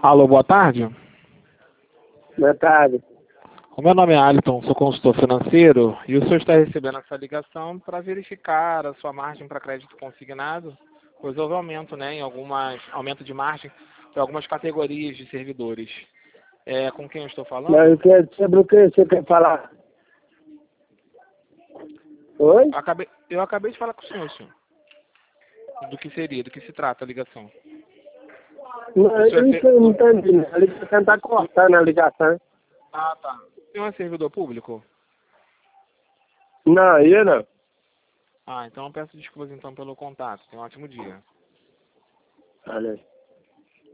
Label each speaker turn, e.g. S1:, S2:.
S1: Alô, boa tarde.
S2: Boa tarde.
S1: O meu nome é Alisson, sou consultor financeiro e o senhor está recebendo essa ligação para verificar a sua margem para crédito consignado, pois houve aumento, né, aumento de margem para algumas categorias de servidores. Com quem eu estou falando?
S2: Mas sobre o que você quer falar? Oi?
S1: Eu acabei de falar com o senhor. Do que se trata a ligação.
S2: Não, isso eu não entendi. A ligação está cortando a ligação.
S1: Ah, tá. O senhor é servidor público?
S2: Não, eu não.
S1: Ah, então eu peço desculpas então pelo contato. Tenha um ótimo dia.
S2: Valeu.